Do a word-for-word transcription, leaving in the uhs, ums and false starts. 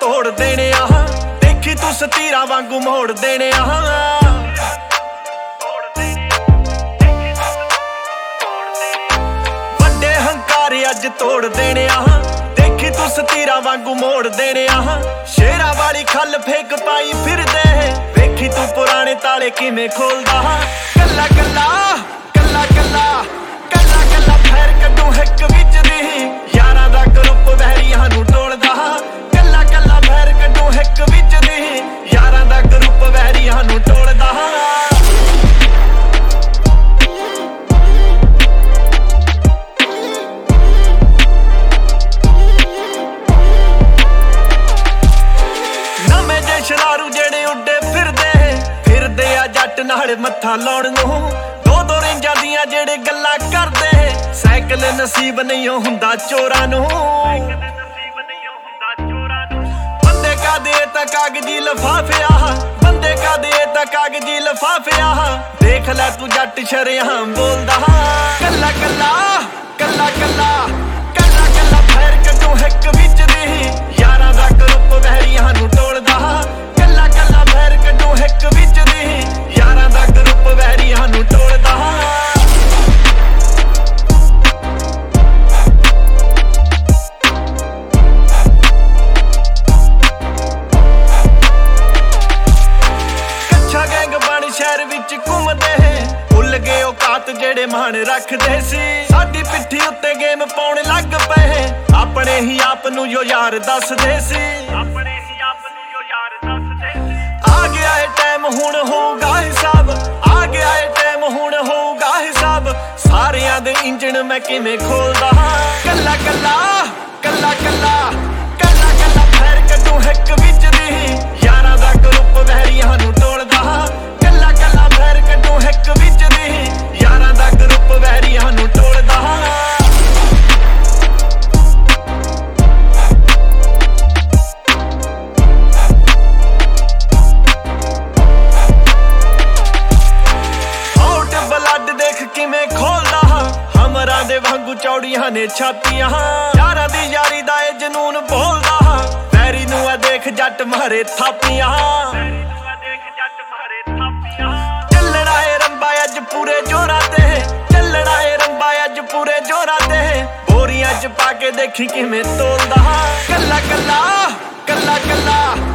ਤੋੜ ਦੇਣੇ ਆ, ਦੇਖੀ ਤੂੰ ਸਤੀਰਾ ਵਾਂਗੂ ਮੋੜ ਦੇਣੇ ਆ। ਵੱਡੇ ਹੰਕਾਰੇ ਅੱਜ ਤੋੜ ਦੇਣੇ ਆ, ਦੇਖੀ ਤੂੰ ਸਤੀਰਾ ਵਾਂਗੂ ਮੋੜ ਦੇਣੇ ਆ। ਸ਼ੇਰਾਂ ਵਾਲੀ ਖੱਲ ਫੇਕ ਪਾਈ ਫਿਰਦੇ, ਵੇਖੀ ਤੂੰ ਪੁਰਾਣੇ ਤਾਲੇ ਕਿਵੇਂ ਖੋਲਦਾ। ਕੱਲਾ ਕੱਲਾ ਕੱਲਾ ਕੱਲਾ ਕੱਲਾ ਕੱਲਾ ਫੇਰ ਕੱਢੂ ਹਿੱਕ ਵਿੱਚ ਦੀ, ਯਾਰਾਂ ਦਾ ਗਰੁੱਪ ਵਹਿਰੀਆਂ ਨੂੰ ਟੋਲਦਾ। ਕੱਲਾ ਕੱਲਾ ਫੇਰ ਕੱਢੂ ਹਿੱਕ ਵਿੱਚ ਦੀ, ਯਾਰਾਂ ਦਾ ਗਰੁੱਪ ਵਹਿਰੀਆਂ ਨੂੰ ਟੋਲਦਾ। ਨਵੇਂ ਜੇ ਸ਼ਰਾਰੂ ਜਿਹੜੇ ਉੱਡੇ ਫਿਰਦੇ, ਫਿਰਦੇ ਆ ਜੱਟ ਨਾਲ ਮੱਥਾ ਲਾਉਣ ਨੂੰ। ਦੋ ਦੋ ਰੇਂਜਾਂ ਦੀਆਂ ਜਿਹੜੇ ਗੱਲਾਂ ਕਰਦੇ, ਸਾਈਕਲ ਨਸੀਬ ਨਹੀਂ ਹੁੰਦਾ ਚੋਰਾਂ ਨੂੰ। ਬੰਦੇ ਕਾਦੇ ਤਾਂ ਕਾਗਜ਼ੀ ਲਿਫਾਫਿਆ, ਬੰਦੇ ਕਾਦੇ ਤਾਂ ਕਾਗਜ਼ੀ ਲਿਫਾਫਿਆ। ਦੇਖ ਲੈ ਤੂੰ ਜੱਟ ਸ਼ਰੇਆਮ ਬੋਲਦਾ। ਕੱਲਾ ਕੱਲਾ ਕੱਲਾ ਕੱਲਾ ਕੱਲਾ ਕੱਲਾ ਫੇਰ ਕੱਢੂ ਹਿੱਕ ਵਿੱਚ ਦੀ, ਯਾਰਾਂ ਦਾ ਗਰੁੱਪ ਵਹਿਰੀਆਂ ਨੂੰ ਟੋਲਦਾ। ਕੱਲਾ ਕੱਲਾ ਫੇਰ ਕੱਢੂ ਹਿੱਕ ਵਿੱਚ ਦੀ, ਯਾਰਾਂ ਦਾ ਗਰੁੱਪ ਵਹਿਰੀਆਂ ਨੂੰ ਟੋਲਦਾ। ਕੱਛਾ ਗੈਂਗ ਬਣ ਸ਼ਹਿਰ ਵਿੱਚ ਘੁੰਮਦੇ, ਭੁੱਲ ਗਏ ਔਕਾਤ ਜਿਹੜੇ ਮਾਣ ਰੱਖਦੇ ਸੀ। ਸਾਡੀ ਪਿੱਠੀ ਉੱਤੇ ਗੇਮ ਪਾਉਣ ਲੱਗ ਪਏ, ਆਪਣੇ ਹੀ ਆਪ ਨੂੰ ਜੋ ਯਾਰ ਦੱਸਦੇ ਸੀ। ਆਪਣੇ ਹੀ ਆਪ ਨੂੰ ਜੋ ਯਾਰ ਦੱਸਦੇ ਸੀ। ਆ ਗਿਆ ਏ ਟਾਈਮ ਹੁਣ ਹੋਊਗਾ ਹਿਸਾਬ, ਆ ਗਿਆ ਏ ਟਾਈਮ ਹੁਣ ਹੋਊਗਾ ਹਿਸਾਬ। ਸਾਰਿਆਂ ਦੇ ਇੰਜਣ ਮੈਂ ਕਿਵੇਂ ਖੋਲਦਾ। ਕੱਲਾ ਕੱਲਾ ਕੱਲਾ ਕੱਲਾ ਕੱਲਾ ਕੱਲਾ ਫੇਰ ਕੱਢੂ ਹਿੱਕ ਵਿੱਚ ਦੀ, ਯਾਰਾਂ ਦਾ ਗਰੁੱਪ ਵਹਿਰੀਆਂ ਨੂੰ ਟੋਲਦਾ। ਕੱਲਾ ਕੱਲਾ ਫੇਰ ਕੱਢੂ ਹਿੱਕ ਵਿੱਚ ਦੀ, ਯਾਰਾਂ ਦਾ ਗਰੁੱਪ ਵਹਿਰੀਆਂ ਨੂੰ ਟੋਲਦਾ। ਆਊਟ ਬਲੱਡ ਦੇਖ ਕਿਵੇਂ ਖੋਲਦਾ, ਹਮਰਾਂ ਦੇ ਵਾਂਗੂ ਚੌੜੀਆਂ ਨੇ ਛਾਤੀਆਂ। ਯਾਰਾਂ ਦੀ ਯਾਰੀ ਦਾ ਇਹ ਜਨੂਨ ਬੋਲਦਾ, ਵੈਰੀ ਨੂੰ ਆ ਦੇਖ ਜੱਟ ਮਾਰੇ ਥਾਪੀਆਂ। ਚੱਲਣਾ ਏ ਰੰਬਾ ਅੱਜ ਪੂਰੇ ਜੋਰਾਂ ਤੇ, ਚੱਲਣਾ ਏ ਰੰਬਾ ਅੱਜ ਪੂਰੇ ਜੋਰਾਂ ਤੇ। ਬੋਰੀਆਂ ਚ ਪਾ ਕੇ ਦੇਖੀ ਕਿਵੇਂ ਤੋਲਦਾ। ਕੱਲਾ ਕੱਲਾ ਕੱਲਾ ਕੱਲਾ